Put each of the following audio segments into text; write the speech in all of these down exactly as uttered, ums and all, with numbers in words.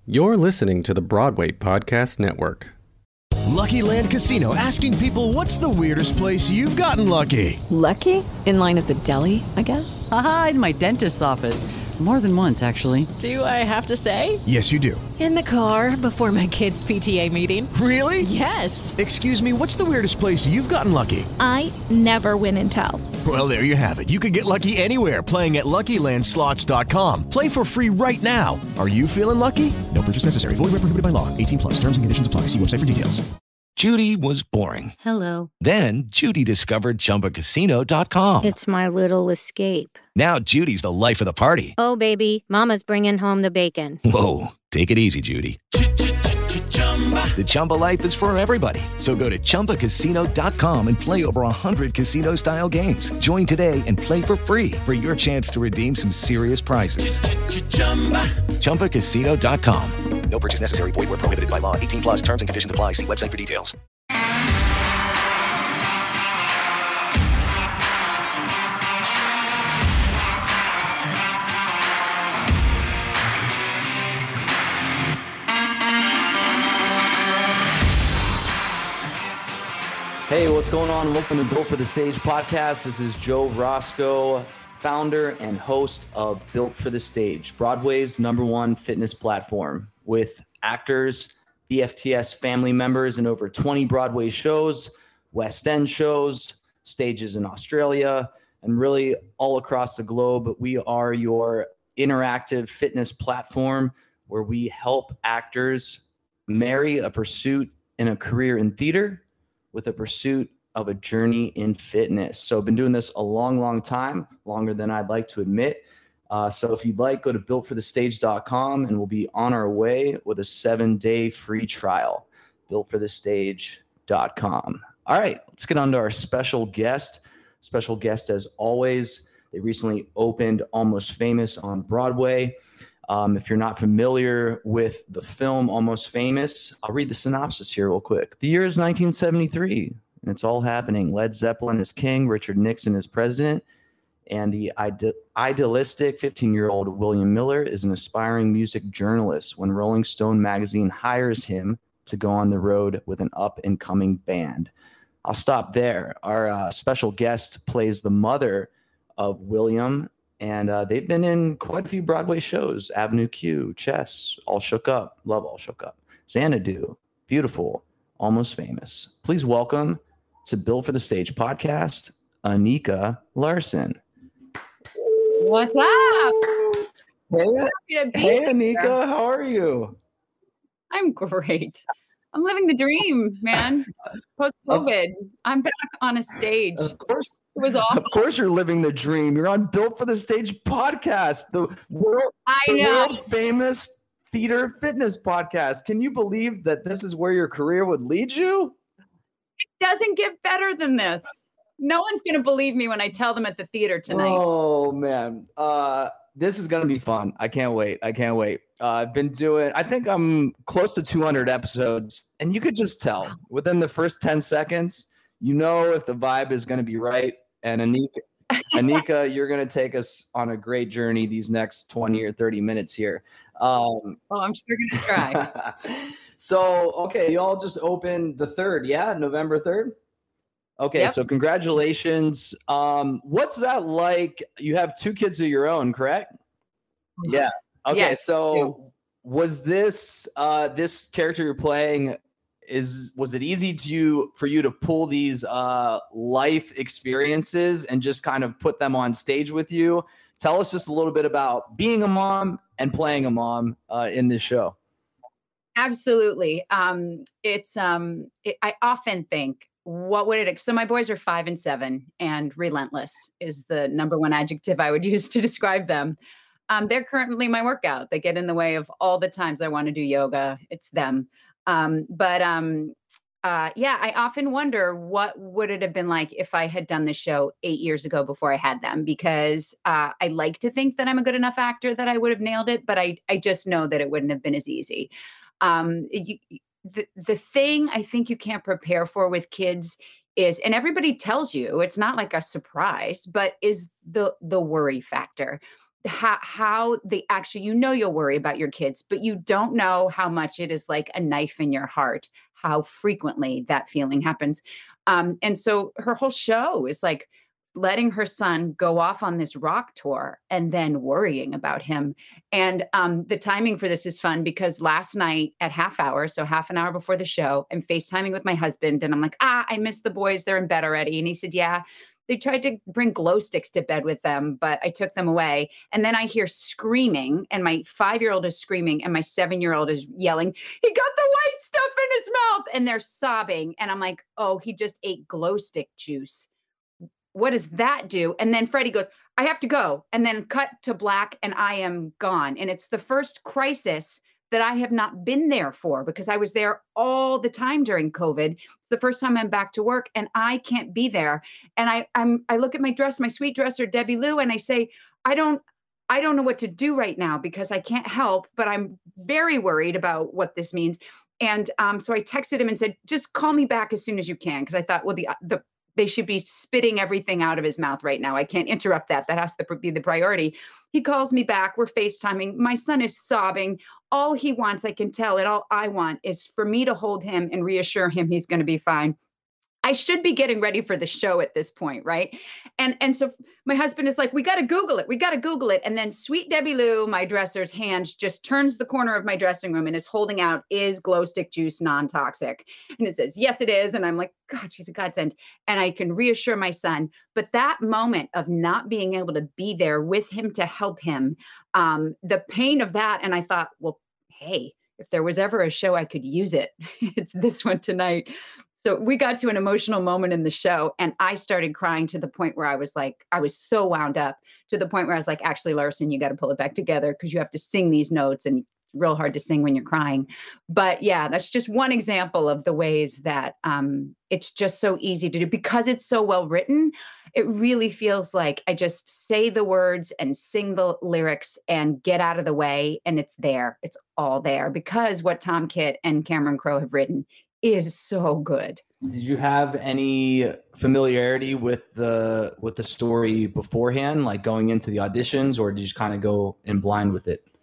You're listening to the Broadway Podcast Network. Lucky Land Casino, asking people, what's the weirdest place you've gotten lucky? Lucky? In line at the deli, I guess? Aha, in my dentist's office. More than once, actually. Do I have to say? Yes, you do. In the car before my kids' P T A meeting. Really? Yes. Excuse me, what's the weirdest place you've gotten lucky? I never win and tell. Well, there you have it. You can get lucky anywhere, playing at Lucky Land Slots dot com. Play for free right now. Are you feeling lucky? No purchase necessary. Void where prohibited by law. eighteen plus. Terms and conditions apply. See website for details. Judy was boring. Hello. Then Judy discovered Chumba Casino dot com. It's my little escape. Now Judy's the life of the party. Oh, baby, mama's bringing home the bacon. Whoa, take it easy, Judy. The Chumba life is for everybody. So go to Chumba Casino dot com and play over one hundred casino-style games. Join today and play for free for your chance to redeem some serious prizes. Chumba Casino dot com. No purchase necessary. Void where prohibited by law. eighteen plus terms and conditions apply. See website for details. Hey, what's going on? Welcome to Built for the Stage podcast. This is Joe Roscoe, founder and host of Built for the Stage, Broadway's number one fitness platform, with actors, B F T S family members in over twenty Broadway shows, West End shows, stages in Australia, and really all across the globe. We are your interactive fitness platform where we help actors marry a pursuit and a career in theater with a pursuit of a journey in fitness. So I've been doing this a long, long time, longer than I'd like to admit. Uh, so if you'd like, go to built for the stage dot com and we'll be on our way with a seven-day free trial, built for the stage dot com. All right, let's get on to our special guest. Special guest, as always, they recently opened Almost Famous on Broadway. Um, if you're not familiar with the film Almost Famous, I'll read the synopsis here real quick. The year is nineteen seventy-three, and it's all happening. Led Zeppelin is king, Richard Nixon is president, and the ide- idealistic fifteen-year-old William Miller is an aspiring music journalist when Rolling Stone magazine hires him to go on the road with an up-and-coming band. I'll stop there. Our uh, special guest plays the mother of William, and uh, they've been in quite a few Broadway shows. Avenue Q, Chess, All Shook Up. Love All Shook Up. Xanadu, Beautiful, Almost Famous. Please welcome to Built for the Stage podcast, Anika Larson. What's up? Hey, hey Anika, how are you? I'm great. I'm living the dream, man. Post-COVID, I'm back on a stage. Of course, it was awesome. Of course, you're living the dream. You're on Built for the Stage podcast, the world, I the know. world famous theater fitness podcast. Can you believe that this is where your career would lead you? It doesn't get better than this. No one's going to believe me when I tell them at the theater tonight. Oh man, uh, this is going to be fun. I can't wait. I can't wait. Uh, I've been doing, I think I'm close to two hundred episodes, and you could just tell within the first ten seconds, you know if the vibe is going to be right. And Anika, Anika, you're going to take us on a great journey these next twenty or thirty minutes here. Um, oh, I'm sure going to try. So, okay, y'all just opened the third, yeah? November third? Okay, Yep. So congratulations. Um, what's that like? You have two kids of your own, correct? Yeah. Okay, Yes, so was this uh, this character you're playing? Is was it easy to you for you to pull these uh, life experiences and just kind of put them on stage with you? Tell us just a little bit about being a mom and playing a mom uh, in this show. Absolutely. Um, it's um, it, I often think, what would it? So my boys are five and seven, and relentless is the number one adjective I would use to describe them. Um, they're currently my workout. They get in the way of all the times I want to do yoga. It's them. Um, but um, uh, yeah, I often wonder what would it have been like if I had done the show eight years ago before I had them, because uh, I like to think that I'm a good enough actor that I would have nailed it, but I, I just know that it wouldn't have been as easy. Um, you, the, the thing I think you can't prepare for with kids is, and everybody tells you, it's not like a surprise, but is the, the worry factor. how, how they actually, you know, you'll worry about your kids, but you don't know how much it is like a knife in your heart, how frequently that feeling happens. Um, and so her whole show is like letting her son go off on this rock tour and then worrying about him. And um, the timing for this is fun because last night at half hour, so half an hour before the show, I'm FaceTiming with my husband and I'm like, ah, I miss the boys. They're in bed already. And he said, yeah, they tried to bring glow sticks to bed with them, but I took them away. And then I hear screaming and my five-year-old is screaming and my seven-year-old is yelling, he got the white stuff in his mouth. And they're sobbing. And I'm like, oh, he just ate glow stick juice. What does that do? And then Freddie goes, I have to go. And then cut to black and I am gone. And it's the first crisis that I have not been there for because I was there all the time during COVID. It's the first time I'm back to work and I can't be there. And I I'm I look at my dress, my sweet dresser, Debbie Lou, and I say, I don't I don't know what to do right now because I can't help, but I'm very worried about what this means. And um, so I texted him and said, just call me back as soon as you can. Because I thought, well, the the they should be spitting everything out of his mouth right now. I can't interrupt that. That has to be the priority. He calls me back. We're FaceTiming. My son is sobbing. All he wants, I can tell, and all I want is for me to hold him and reassure him he's going to be fine. I should be getting ready for the show at this point, right? And and so my husband is like, we got to Google it. We got to Google it. And then sweet Debbie Lou, my dresser's hand just turns the corner of my dressing room and is holding out, is glow stick juice non-toxic? And it says, yes, it is. And I'm like, God, she's a godsend. And I can reassure my son. But that moment of not being able to be there with him to help him, um, the pain of that. And I thought, well, hey, if there was ever a show I could use it, it's this one tonight. So we got to an emotional moment in the show and I started crying to the point where I was like, I was so wound up to the point where I was like, actually, Larson, you got to pull it back together because you have to sing these notes and it's real hard to sing when you're crying. But yeah, that's just one example of the ways that um, it's just so easy to do because it's so well written. It really feels like I just say the words and sing the lyrics and get out of the way and it's there. It's all there because what Tom Kitt and Cameron Crowe have written is so good. Did you have any familiarity with the with the story beforehand, like going into the auditions, or did you just kind of go in blind with it?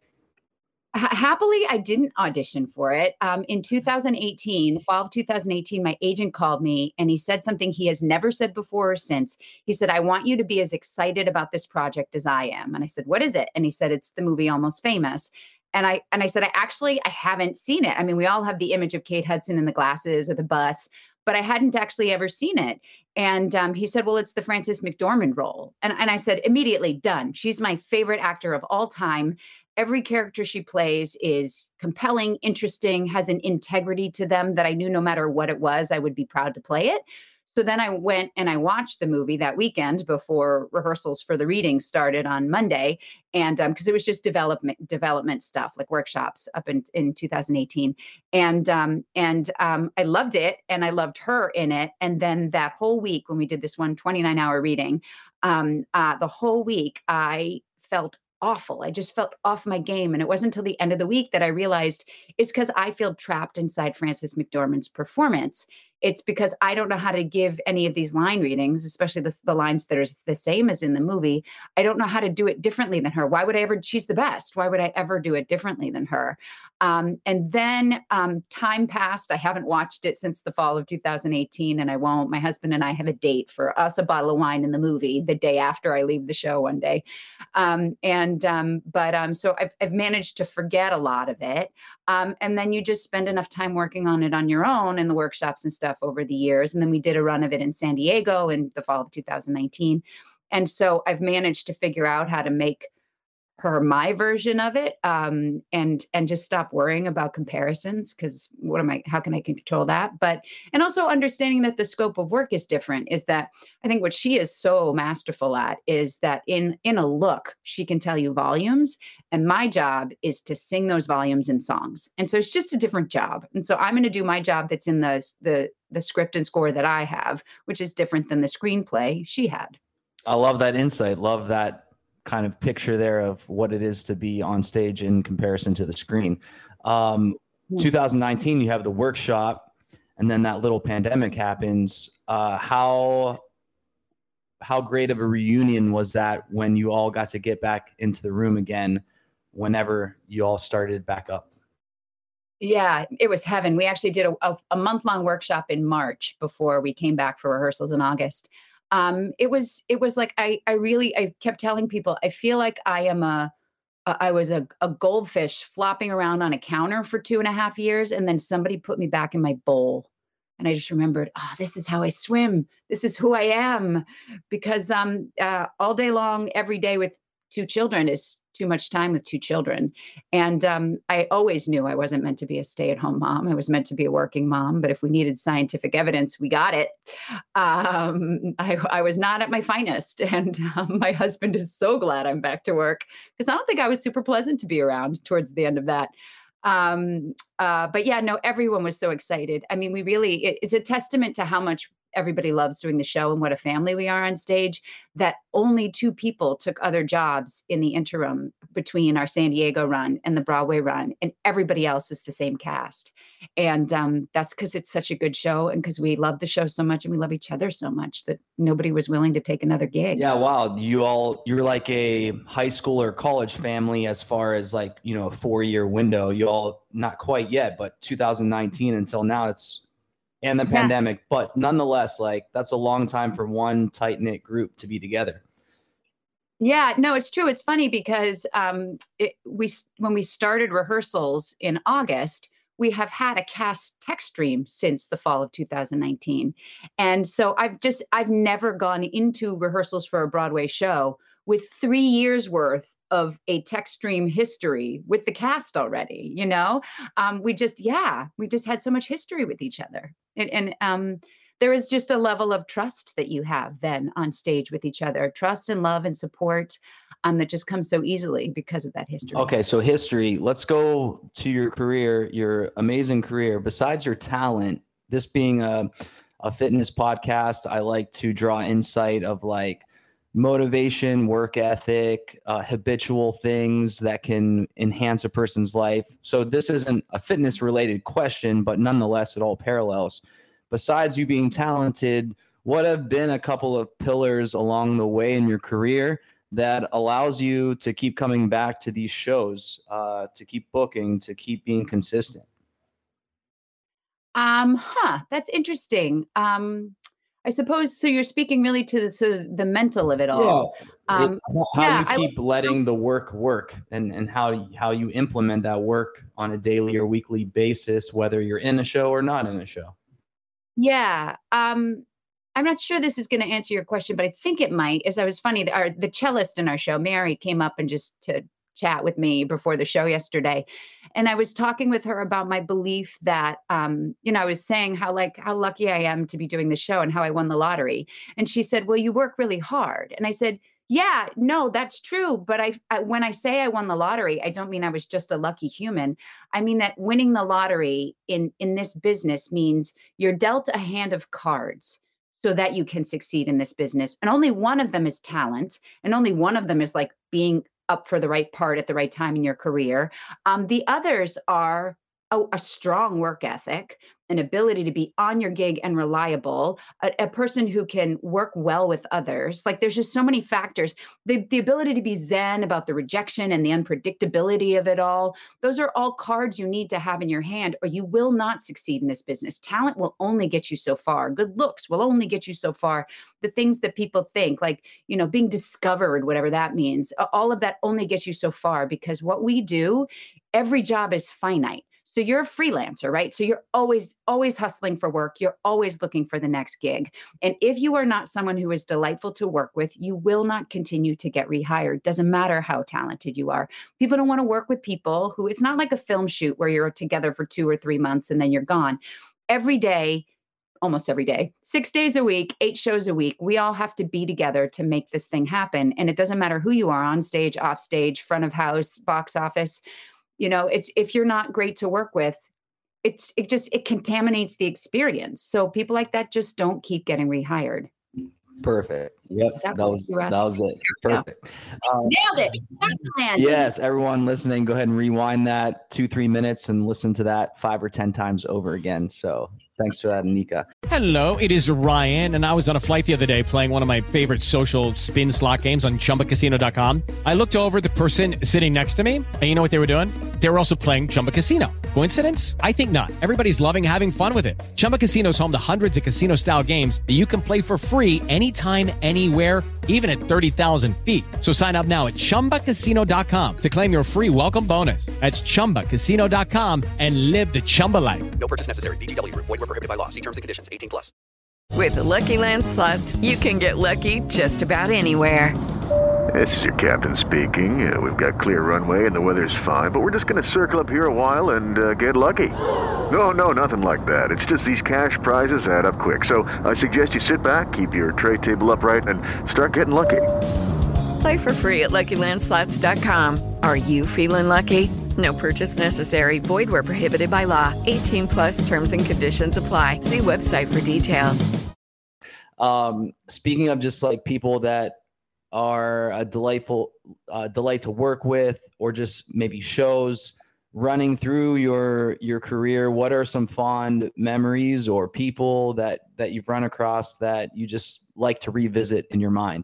H- happily, I didn't audition for it. Um, in two thousand eighteen, the fall of two thousand eighteen, my agent called me and he said something he has never said before or since. He said, I want you to be as excited about this project as I am. And I said, what is it? And he said, it's the movie Almost Famous. And I and I said, I actually, I haven't seen it. I mean, we all have the image of Kate Hudson in the glasses or the bus, but I hadn't actually ever seen it. And um, he said, well, it's the Frances McDormand role. And, and I said, immediately, done. She's my favorite actor of all time. Every character she plays is compelling, interesting, has an integrity to them that I knew no matter what it was, I would be proud to play it. So then I went and I watched the movie that weekend before rehearsals for the reading started on Monday. And um, because it was just development development stuff, like workshops up in, in two thousand eighteen. And um, and um, I loved it and I loved her in it. And then that whole week when we did this one twenty-nine hour reading, um, uh, the whole week I felt awful. I just felt off my game. And it wasn't until the end of the week that I realized it's because I feel trapped inside Frances McDormand's performance. It's because I don't know how to give any of these line readings, especially the, the lines that are the same as in the movie. I don't know how to do it differently than her. Why would I ever? She's the best. Why would I ever do it differently than her? Um, and then um, time passed. I haven't watched it since the fall of two thousand eighteen, and I won't. My husband and I have a date for us a bottle of wine in the movie the day after I leave the show one day. Um, and um, but um, so I've, I've managed to forget a lot of it. Um, and then you just spend enough time working on it on your own in the workshops and stuff over the years. And then we did a run of it in San Diego in the fall of two thousand nineteen. And so I've managed to figure out how to make her my version of it, um, and and just stop worrying about comparisons, because what am I, how can I control that? But, and also understanding that the scope of work is different, is that I think what she is so masterful at is that in, in a look, she can tell you volumes, and my job is to sing those volumes in songs. And so it's just a different job. And so I'm going to do my job that's in the, the, the script and score that I have, which is different than the screenplay she had. I love that insight. Love that kind of picture there of what it is to be on stage in comparison to the screen. Um, two thousand nineteen, you have the workshop, and then that little pandemic happens. Uh, how how great of a reunion was that when you all got to get back into the room again, whenever you all started back up? Yeah, it was heaven. We actually did a, a, a month-long workshop in March before we came back for rehearsals in August. Um, it was, it was like, I, I really, I kept telling people, I feel like I am a, I was a, a goldfish flopping around on a counter for two and a half years. And then somebody put me back in my bowl. And I just remembered, oh, this is how I swim. This is who I am. Because um, uh, all day long, every day with two children is too much time with two children. And um, I always knew I wasn't meant to be a stay-at-home mom. I was meant to be a working mom. But if we needed scientific evidence, we got it. Um, I, I was not at my finest. And um, my husband is so glad I'm back to work, because I don't think I was super pleasant to be around towards the end of that. Um, uh, but yeah, no, everyone was so excited. I mean, we really, it, it's a testament to how much everybody loves doing the show and what a family we are on stage, that only two people took other jobs in the interim between our San Diego run and the Broadway run, and everybody else is the same cast. And um, that's because it's such a good show, and because we love the show so much and we love each other so much that nobody was willing to take another gig. Yeah, wow. You all, you're like a high school or college family as far as like, you know, a four-year window. You all, not quite yet, but two thousand nineteen until now, it's and the Yeah. pandemic, but nonetheless, like that's a long time for one tight knit group to be together. Yeah, no, it's true. It's funny because um, it, we when we started rehearsals in August, we have had a cast text stream since the fall of two thousand nineteen. And so I've just, I've never gone into rehearsals for a Broadway show with three years worth of a text stream history with the cast already, you know? Um, we just, yeah, we just had so much history with each other. And, and um, there is just a level of trust that you have then on stage with each other, trust and love and support um, that just comes so easily because of that history. Okay, so history. Let's go to your career, your amazing career. Besides your talent, this being a, a fitness podcast, I like to draw insight of like motivation, work ethic, uh, habitual things that can enhance a person's life. So this isn't a fitness related question, but nonetheless, it all parallels. Besides you being talented, what have been a couple of pillars along the way in your career that allows you to keep coming back to these shows, uh, to keep booking, to keep being consistent? Um, huh, that's interesting. Um, I suppose, so you're speaking really to the, to the mental of it all. Yeah. Um, It- how yeah, you I keep letting the work work, and, and how, you- how you implement that work on a daily or weekly basis, whether you're in a show or not in a show. Yeah. Um, I'm not sure this is going to answer your question, but I think it might. As I was funny, the, our, the cellist in our show, Mary, came up and just to chat with me before the show yesterday. And I was talking with her about my belief that, um, you know, I was saying how like how lucky I am to be doing the show and how I won the lottery. And she said, well, you work really hard. And I said, yeah, no, that's true. But I, I, when I say I won the lottery, I don't mean I was just a lucky human. I mean that winning the lottery in, in this business means you're dealt a hand of cards so that you can succeed in this business. And only one of them is talent. And only one of them is like being up for the right part at the right time in your career. Um, the others are a, a strong work ethic, an ability to be on your gig and reliable, a, a person who can work well with others. Like there's just so many factors. The, the ability to be zen about the rejection and the unpredictability of it all. Those are all cards you need to have in your hand, or you will not succeed in this business. Talent will only get you so far. Good looks will only get you so far. The things that people think, like, you know, being discovered, whatever that means, all of that only gets you so far, because what we do, every job is finite. So you're a freelancer, right? So you're always, always hustling for work. You're always looking for the next gig. And if you are not someone who is delightful to work with, you will not continue to get rehired. Doesn't matter how talented you are. People don't want to work with people who, it's not like a film shoot where you're together for two or three months and then you're gone. Every day, almost every day, six days a week, eight shows a week, we all have to be together to make this thing happen. And it doesn't matter who you are, on stage, off stage, front of house, box office. You know, it's, if you're not great to work with, it's, it just, it contaminates the experience. So people like that just don't keep getting rehired. Perfect. Yep. Exactly. That was that was it. Perfect. Um, Nailed it. Excellent. yes, everyone listening, go ahead and rewind that two, three minutes and listen to that five or ten times over again. So thanks for that, Anika. Hello, it is Ryan, and I was on a flight the other day playing one of my favorite social spin slot games on chumba casino dot com. I looked over at the person sitting next to me, and you know what they were doing? They were also playing Chumba Casino. Coincidence? I think not. Everybody's loving having fun with it. Chumba Casino is home to hundreds of casino-style games that you can play for free anytime, anywhere, even at thirty thousand feet. So sign up now at chumba casino dot com to claim your free welcome bonus. That's chumba casino dot com and live the Chumba life. No purchase necessary. V G W. Void where prohibited by law. See terms and conditions. eighteen plus. With the Lucky Land Slots, you can get lucky just about anywhere. This is your captain speaking. Uh, we've got clear runway and the weather's fine, but we're just going to circle up here a while and uh, get lucky. No, no, nothing like that. It's just these cash prizes add up quick. So I suggest you sit back, keep your tray table upright, and start getting lucky. Play for free at lucky land slots dot com. Are you feeling lucky? No purchase necessary. Void where prohibited by law. eighteen plus terms and conditions apply. See website for details. Um, speaking of just like people that are a delightful uh, delight to work with, or just maybe shows running through your your career, what are some fond memories or people that that you've run across that you just like to revisit in your mind?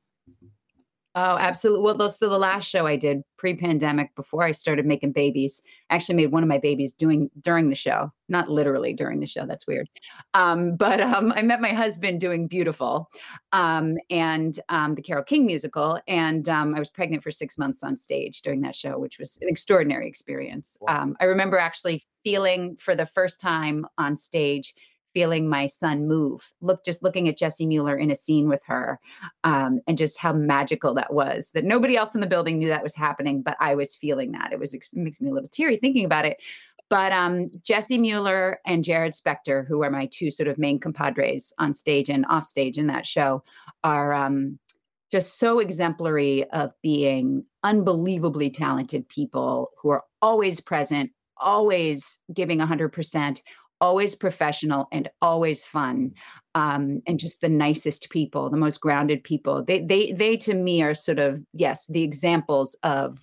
Oh, absolutely. Well, so the last show I did pre-pandemic, before I started making babies, I actually made one of my babies doing during the show, not literally during the show. That's weird. Um, but um, I met my husband doing Beautiful um, and um, the Carole King musical. And um, I was pregnant for six months on stage during that show, which was an extraordinary experience. Wow. Um, I remember actually feeling for the first time on stage, feeling my son move, look, just looking at Jessie Mueller in a scene with her, um, and just how magical that was, that nobody else in the building knew that was happening, but I was feeling that. It was, it makes me a little teary thinking about it. But um, Jessie Mueller and Jared Spector, who are my two sort of main compadres on stage and off stage in that show, are um, just so exemplary of being unbelievably talented people who are always present, always giving one hundred percent, always professional and always fun, um, and just the nicest people, the most grounded people. They, they, they to me are sort of, yes, the examples of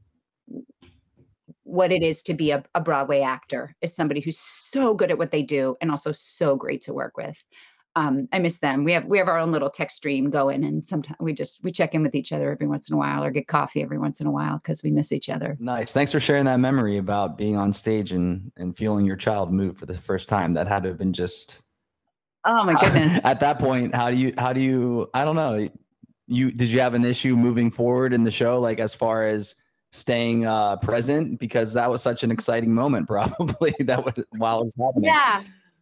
what it is to be a, a Broadway actor, is somebody who's so good at what they do and also so great to work with. Um, I miss them. We have we have our own little text stream going, and sometimes we just we check in with each other every once in a while, or get coffee every once in a while because we miss each other. Nice. Thanks for sharing that memory about being on stage and and feeling your child move for the first time. That had to have been just. Oh my goodness! At that point, how do you how do you I don't know. You did you have an issue moving forward in the show, like as far as staying uh, present, because that was such an exciting moment, probably that was while it was happening. Yeah.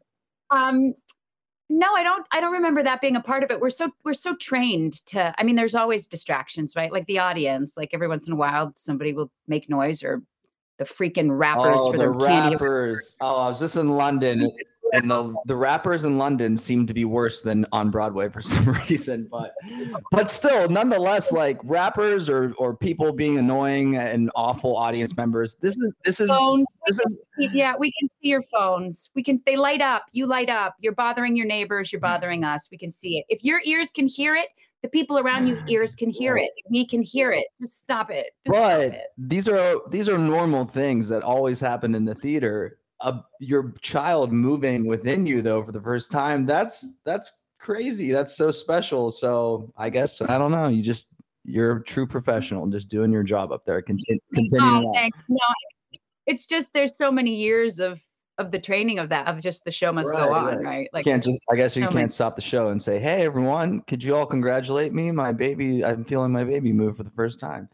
Um. No, I don't. I don't remember that being a part of it. We're so we're so trained to. I mean, there's always distractions, right? Like the audience. Like every once in a while, somebody will make noise, or the freaking rappers oh, for the their candy. rappers. Oh, I was just in London, and the the rappers in London seem to be worse than on Broadway for some reason. But but still, nonetheless, like rappers or or people being annoying and awful audience members. This is this is Phones. this is. Yeah, we can see your phones. We can. They light up. You light up. You're bothering your neighbors. You're bothering us. We can see it. If your ears can hear it, the people around you ears can hear it. We can hear it. Just stop it. Just But stop it. these are these are normal things that always happen in the theater. Uh, your child moving within you though for the first time, that's that's crazy. That's so special. So I guess I don't know. You just you're a true professional, just doing your job up there. Continue. Continuing Oh, thanks. No, it's just there's so many years of of the training of that, of just the show must Right, go on, right. right? You can't just. I guess you so can't many- stop the show and say, "Hey, everyone, could you all congratulate me? My baby. I'm feeling my baby move for the first time."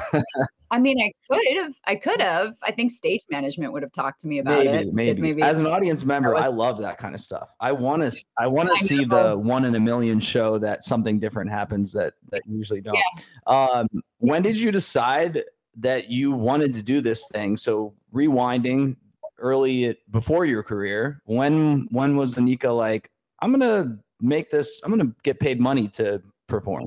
I mean, I could have. I could have. I think stage management would have talked to me about maybe, it. Said maybe. maybe As an audience member, was- I love that kind of stuff. I want to. I want to I see know. the one in a million show that something different happens that that you usually don't. Um, when did you decide that you wanted to do this thing? So rewinding early at, before your career, when when was Anika like, I'm gonna make this? I'm gonna get paid money to perform.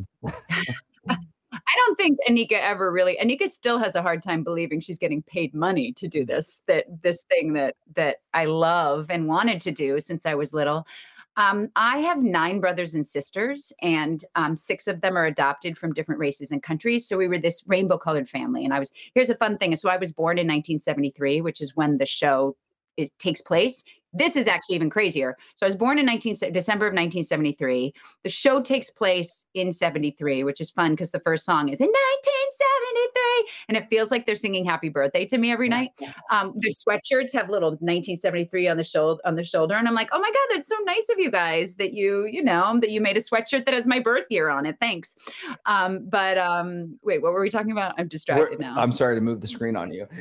I don't think Anika ever really. Anika still has a hard time believing she's getting paid money to do this. That this thing that that I love and wanted to do since I was little. Um, I have nine brothers and sisters, and um, six of them are adopted from different races and countries. So we were this rainbow colored family. And I was, here's a fun thing. So I was born in nineteen seventy-three, which is when the show is, takes place. This is actually even crazier. So I was born in nineteen, December of nineteen seventy-three. The show takes place in seventy-three, which is fun because the first song is in nineteen seventy-three. And it feels like they're singing happy birthday to me every night. Um, their sweatshirts have little nineteen seventy-three on the shoulder, on the shoulder. And I'm like, oh my God, that's so nice of you guys that you, you know, that you made a sweatshirt that has my birth year on it. Thanks. Um, but um, wait, what were we talking about? I'm distracted We're, now. I'm sorry to move the screen on you.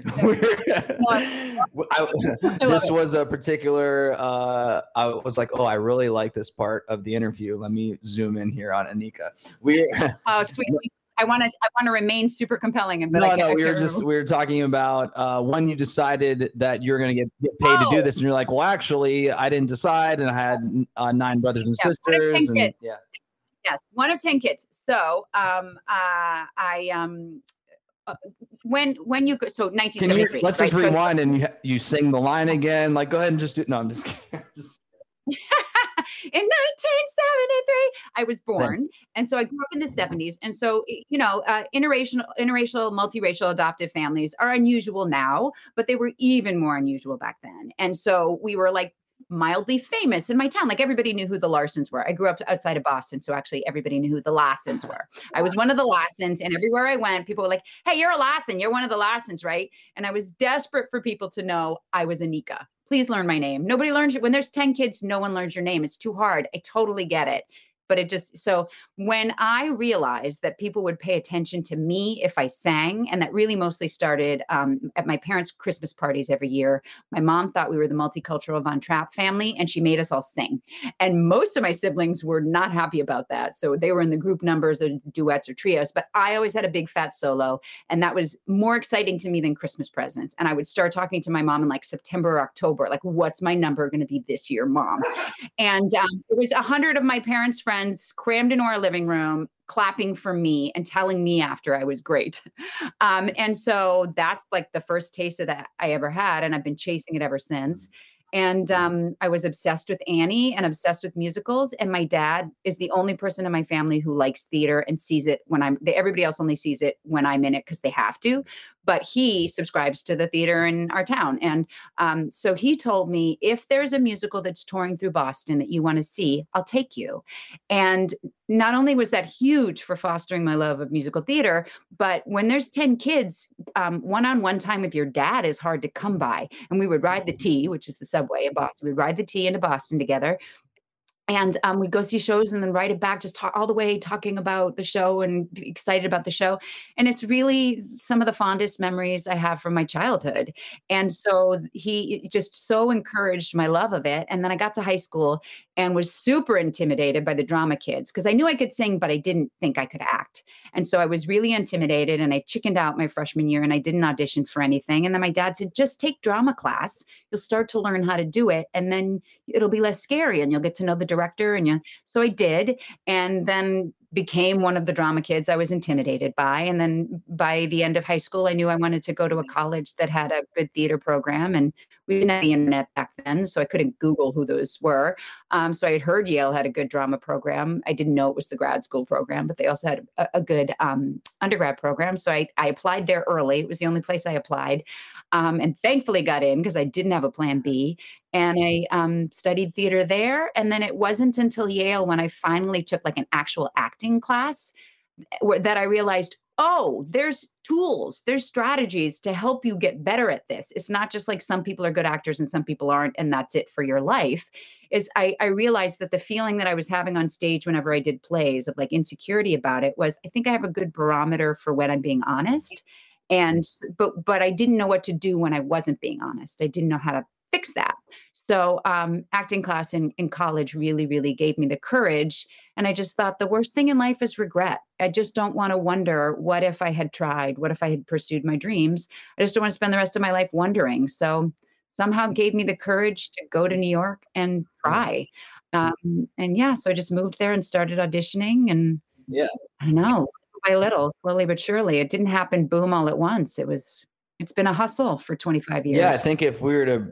I, this was a particular, uh, I was like, oh, I really like this part of the interview. Let me zoom in here on Anika. We Oh, sweet, sweet. I want to. I want to remain super compelling. But no, I can't, no, I we were can't just remember. we were talking about uh, when you decided that you're going to get, get paid Oh. to do this, and you're like, well, actually, I didn't decide, and I had uh, nine brothers and Yeah, one of ten sisters, and kids. yeah. Yes, one of ten kids. So, um, uh, I um, uh, when when you go, so nineteen Can you seventy-three. let's right? just So- rewind and you you sing the line again? Like, go ahead and just do. No, I'm just kidding. Just, in nineteen seventy-three, I was born, and so I grew up in the seventies. And so, y- you know, uh, interracial, interracial, multiracial adoptive families are unusual now, but they were even more unusual back then. And so we were like mildly famous in my town. Like everybody knew who the Larsons were. I grew up outside of Boston, so actually everybody knew who the Larsons were. I was one of the Larsons, and everywhere I went, people were like, "Hey, you're a Larson. You're one of the Larsons, right?" And I was desperate for people to know I was Anika. Please learn my name. Nobody learns when there's ten kids, no one learns your name. It's too hard. I totally get it. But it just, so when I realized that people would pay attention to me if I sang, and that really mostly started um, at my parents' Christmas parties every year. My mom thought we were the multicultural Von Trapp family, and she made us all sing. And most of my siblings were not happy about that. So they were in the group numbers or duets or trios, but I always had a big fat solo. And that was more exciting to me than Christmas presents. And I would start talking to my mom in like September or October, like, what's my number going to be this year, Mom? And um, it was a hundred of my parents' friends crammed into our living room, clapping for me and telling me after I was great. Um, and so that's like the first taste of that I ever had. And I've been chasing it ever since. And um, I was obsessed with Annie and obsessed with musicals. And my dad is the only person in my family who likes theater and sees it when I'm, they, everybody else only sees it when I'm in it because they have to. But he subscribes to the theater in our town. And um, so he told me, if there's a musical that's touring through Boston that you want to see, I'll take you. And not only was that huge for fostering my love of musical theater, but when there's ten kids, um, one-on-one time with your dad is hard to come by. And we would ride the T, which is the subway in Boston. We'd ride the T into Boston together. And um, we'd go see shows and then write it back, just talk all the way talking about the show and be excited about the show. And it's really some of the fondest memories I have from my childhood. And so he just so encouraged my love of it. And then I got to high school and was super intimidated by the drama kids because I knew I could sing, but I didn't think I could act. And so I was really intimidated and I chickened out my freshman year and I didn't audition for anything. And then my dad said, just take drama class. You'll start to learn how to do it. And then it'll be less scary and you'll get to know the director. And you, so I did. And then became one of the drama kids I was intimidated by. And then by the end of high school, I knew I wanted to go to a college that had a good theater program. And we didn't have the internet back then, so I couldn't Google who those were. Um, so I had heard Yale had a good drama program. I didn't know it was the grad school program, but they also had a, a good um, undergrad program. So I, I applied there early. It was the only place I applied. Um, and thankfully got in because I didn't have a plan B. And I um, studied theater there. And then it wasn't until Yale when I finally took like an actual acting class where, that I realized, oh, there's tools, there's strategies to help you get better at this. It's not just like some people are good actors and some people aren't, and that's it for your life. Is I, I realized that the feeling that I was having on stage whenever I did plays of like insecurity about it was, I think I have a good barometer for when I'm being honest. And, but, but I didn't know what to do when I wasn't being honest. I didn't know how to fix that. So um, acting class in, in college really, really gave me the courage. And I just thought the worst thing in life is regret. I just don't want to wonder, what if I had tried? What if I had pursued my dreams? I just don't want to spend the rest of my life wondering. So somehow gave me the courage to go to New York and try. Um, and yeah, so I just moved there and started auditioning. And yeah, I don't know, by little, slowly but surely. It didn't happen boom all at once. It was, it's been a hustle for twenty-five years. Yeah, I think if we were to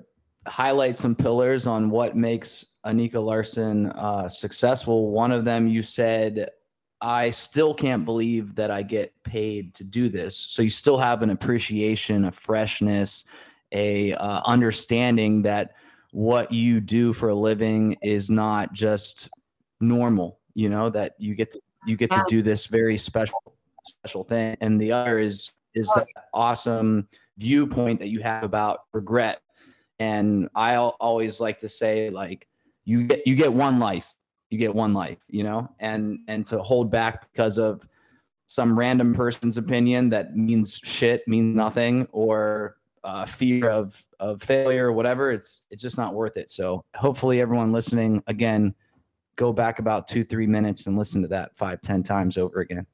highlight some pillars on what makes Anika Larson uh, successful. One of them, you said, I still can't believe that I get paid to do this. So you still have an appreciation, a freshness, a uh, understanding that what you do for a living is not just normal, you know, that you get to, you get to do this very special, special thing. And the other is, is that awesome viewpoint that you have about regret. And I always like to say, like, you get, you get one life. You get one life, you know, and, and to hold back because of some random person's opinion that means shit, means nothing, or uh, fear of, of failure or whatever, it's, it's just not worth it. So hopefully everyone listening, again, go back about two, three minutes and listen to that five, ten times over again.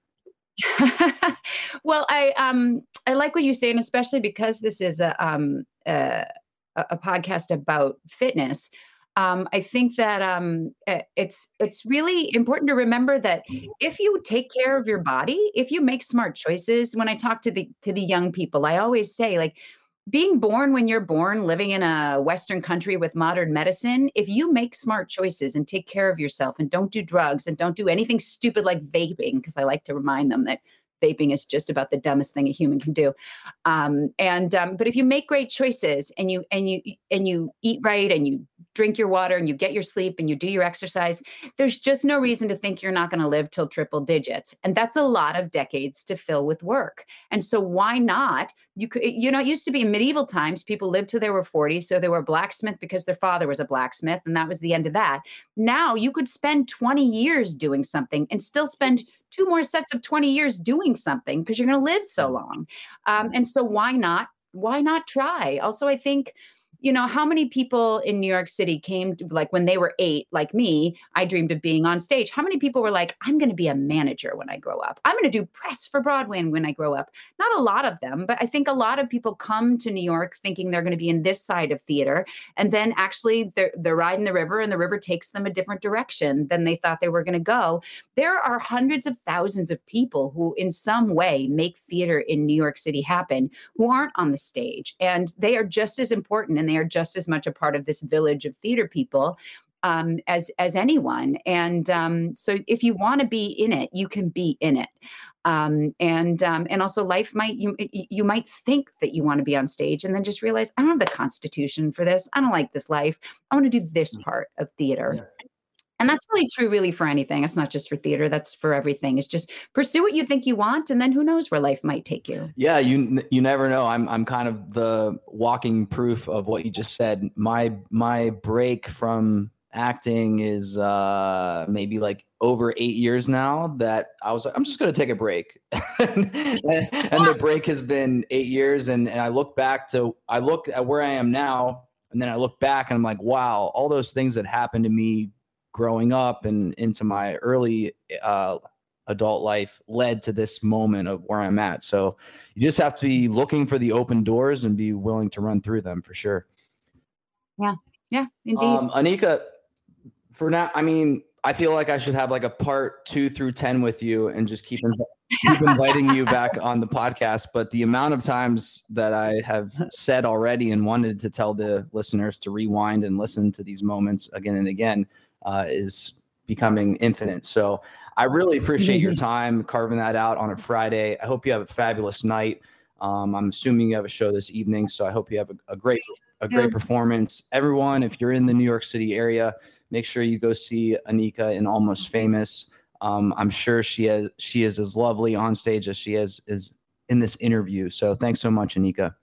Well, I, um, I like what you say, and especially because this is a, um, a, a podcast about fitness. Um, I think that um, it's it's really important to remember that if you take care of your body, if you make smart choices. When I talk to the to the young people, I always say, like, being born when you're born, living in a Western country with modern medicine, if you make smart choices and take care of yourself and don't do drugs and don't do anything stupid like vaping, because I like to remind them that vaping is just about the dumbest thing a human can do. Um, and um, but if you make great choices and you and you and you eat right and you drink your water and you get your sleep and you do your exercise, there's just no reason to think you're not going to live till triple digits. And that's a lot of decades to fill with work. And so why not? You could, you know, it used to be in medieval times, people lived till they were forty. So they were a blacksmith because their father was a blacksmith, and that was the end of that. Now you could spend twenty years doing something and still spend two more sets of twenty years doing something because you're going to live so long. Um, and so why not? Why not try? Also, I think, you know, how many people in New York City came to, like, when they were eight, like me, I dreamed of being on stage. How many people were like, I'm going to be a manager when I grow up. I'm going to do press for Broadway when I grow up. Not a lot of them, but I think a lot of people come to New York thinking they're going to be in this side of theater. And then actually they're, they're riding the river and the river takes them a different direction than they thought they were going to go. There are hundreds of thousands of people who in some way make theater in New York City happen who aren't on the stage. And they are just as important, and they are just as much a part of this village of theater people um, as as anyone. And um, so if you want to be in it, you can be in it. Um, and um, and also life might, you you might think that you want to be on stage and then just realize, I don't have the constitution for this. I don't like this life. I want to do this part of theater. Yeah. And that's really true, really, for anything. It's not just for theater. That's for everything. It's just pursue what you think you want, and then who knows where life might take you. Yeah, you you never know. I'm I'm kind of the walking proof of what you just said. My my break from acting is uh, maybe like over eight years now. That I was like, I'm just going to take a break, and, and the break has been eight years. And and I look back to I look at where I am now, and then I look back and I'm like, wow, all those things that happened to me growing up and into my early uh, adult life led to this moment of where I'm at. So you just have to be looking for the open doors and be willing to run through them for sure. Yeah. Yeah, indeed. Um, Anika, for now, I mean, I feel like I should have like a part two through ten with you and just keep, inv- keep inviting you back on the podcast. But the amount of times that I have said already and wanted to tell the listeners to rewind and listen to these moments again and again, Uh, is becoming infinite. So I really appreciate your time carving that out on a Friday. I hope you have a fabulous night. Um, I'm assuming you have a show this evening, so I hope you have a, a great, a great yeah. performance. Everyone, if you're in the New York City area, make sure you go see Anika in Almost Famous. Um, I'm sure she has, she is as lovely on stage as she is, is in this interview. So thanks so much, Anika.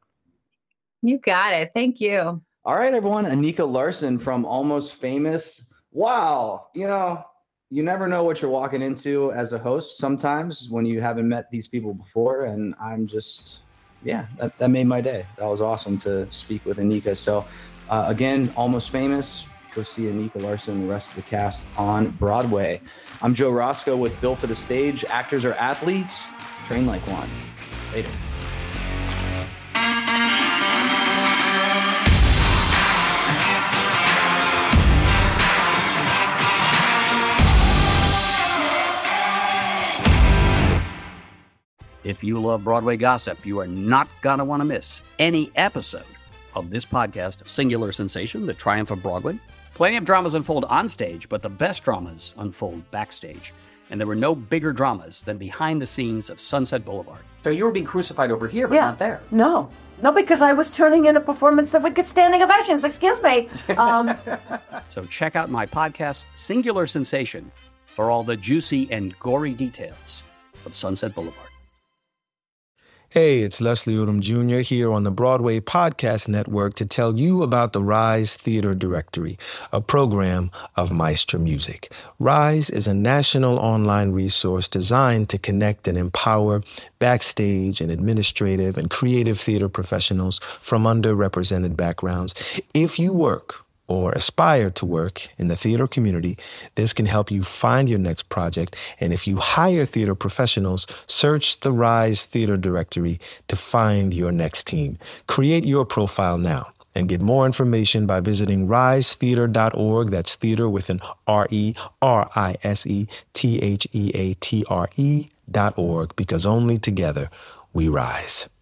You got it. Thank you. All right, everyone. Anika Larson from Almost Famous. Wow. You know, you never know what you're walking into as a host sometimes when you haven't met these people before. And I'm just, yeah, that, that made my day. That was awesome to speak with Anika. So uh, again, Almost Famous, go see Anika Larson and the rest of the cast on Broadway. I'm Joe Roscoe with Built for the Stage. Actors are athletes. Train like one. Later. If you love Broadway gossip, you are not going to want to miss any episode of this podcast, Singular Sensation, The Triumph of Broadway. Plenty of dramas unfold on stage, but the best dramas unfold backstage. And there were no bigger dramas than behind the scenes of Sunset Boulevard. So you were being crucified over here, but yeah. not there. No. No, because I was turning in a performance that would get standing ovations. Excuse me. Um, so check out my podcast, Singular Sensation, for all the juicy and gory details of Sunset Boulevard. Hey, it's Leslie Odom Junior here on the Broadway Podcast Network to tell you about the Rise Theater Directory, a program of Maestro Music. Rise is a national online resource designed to connect and empower backstage and administrative and creative theater professionals from underrepresented backgrounds. If you work or aspire to work in the theater community, this can help you find your next project. And if you hire theater professionals, search the Rise Theater Directory to find your next team. Create your profile now and get more information by visiting rise theater dot org. That's theater with an R E R I S E T H E A T R E dot org, because only together we rise.